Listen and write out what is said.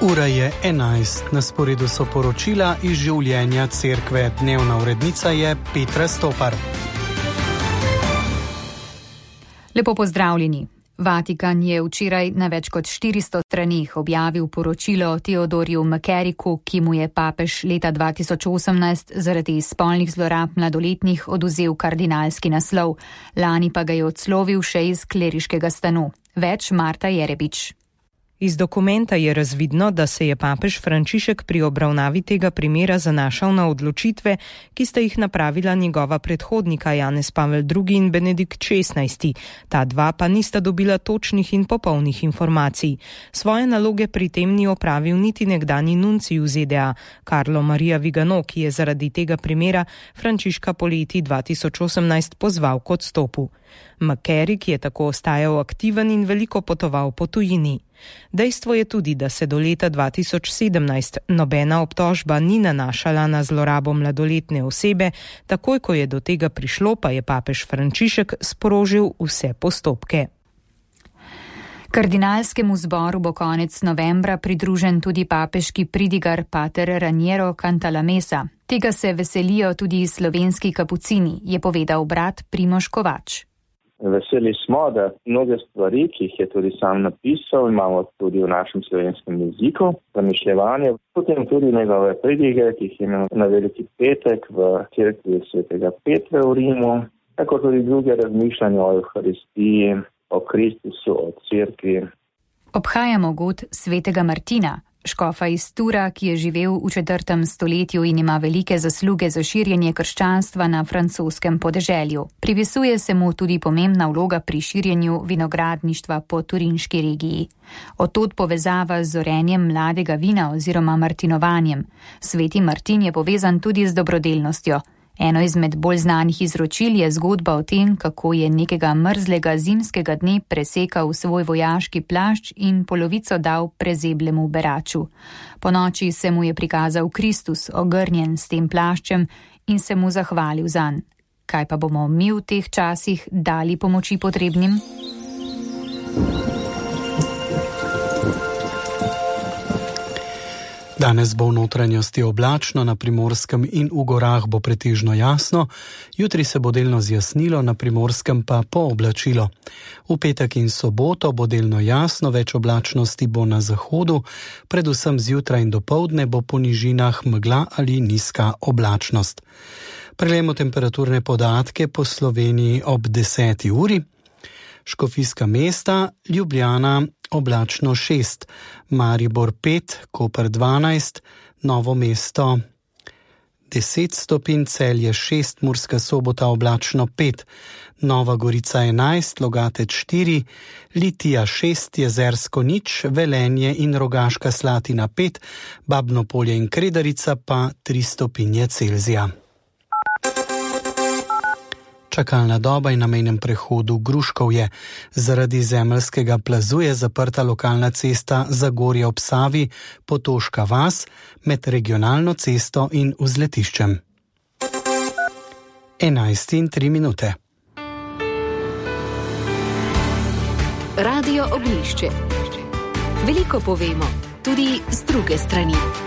Ura je 11, na sporedu so poročila iz življenja cerkve. Dnevna urednica je Petra Stopar. Lepo pozdravljeni. Vatikan je včeraj na več kot 400 straneh objavil poročilo o Theodorju McCarricku, ki mu je papež leta 2018 zaradi spolnih zlorab mladoletnih oduzel kardinalski naslov. Lani pa ga je odslovil še iz kleriškega stanu. Več Marta Jerebič. Iz dokumenta je razvidno, da se je papež Frančišek pri obravnavi tega primera zanašal na odločitve, ki sta jih napravila njegova predhodnika Janez Pavel II in Benedikt XVI. Ta dva pa nista dobila točnih in popolnih informacij. Svoje naloge pri tem ni opravil niti nekdanji nuncij v ZDA, Carlo Maria Vigano, ki je zaradi tega primera Frančiška poleti 2018 pozval k odstopu. McCarrick je tako ostajal aktiven in veliko potoval po tujini. Dejstvo je tudi, da se do leta 2017 nobena obtožba ni nanašala na zlorabo mladoletne osebe, takoj ko je do tega prišlo, pa je papež Frančišek sprožil vse postopke. Kardinalskemu zboru bo konec novembra pridružen tudi papeški pridigar pater Raniero Cantalamessa. Tega se veselijo tudi slovenski kapucini, je povedal brat Primož Kovač. Veseli smo, da mnoge stvari, ki jih je tudi sam napisal, imamo tudi v našem slovenskem jeziku, zamišljevanje, potem tudi njegove pridige, ki jih imamo na Veliki petek v cerkvi svetega Petra v Rimu, tako tudi druge razmišljanja o Evharistiji, o Kristusu, o cerkvi. Obhajamo god svetega Martina, škofa iz Tura, ki je živel v 4. stoletju in ima velike zasluge za širjenje krščanstva na francoskem podeželju. Pripisuje se mu tudi pomembna vloga pri širjenju vinogradništva po turinški regiji. Od tod povezava z zorenjem mladega vina oziroma martinovanjem. Sveti Martin je povezan tudi z dobrodelnostjo. Eno izmed bolj znanih izročil je zgodba o tem, kako je nekega mrzlega zimskega dne presekal svoj vojaški plašč in polovico dal prezeblemu beraču. Ponoči se mu je prikazal Kristus, ogrnjen s tem plaščem, in se mu zahvalil zanj. Kaj pa bomo mi v teh časih dali pomoči potrebnim? Danes bo v notranjosti oblačno, na Primorskem in v gorah bo pretežno jasno, jutri se bo delno zjasnilo, na Primorskem pa pooblačilo. V petek in soboto bo delno jasno, več oblačnosti bo na zahodu, predvsem zjutraj in dopoldne bo po nižinah megla ali nizka oblačnost. Preglejmo temperaturne podatke po Sloveniji ob 10. uri. Škofijska mesta, Ljubljana oblačno 6, Maribor 5, Koper 12, Novo mesto 10 stopinj, Celje 6, Murska Sobota oblačno 5, Nova Gorica 11, Logatec 4, Litija 6, Jezersko 0, Velenje in Rogaška Slatina 5, Babno Polje in Kredarica pa 3 stopinje Celzija. Čakalna doba in na mejnem prehodu Gruškovje. Zaradi zemeljskega plazu je zaprta lokalna cesta Zagorje ob Savi, Potoška vas, med regionalno cesto in vzletiščem. 11:03. Radio Oglišče. Veliko povemo, tudi z druge strani.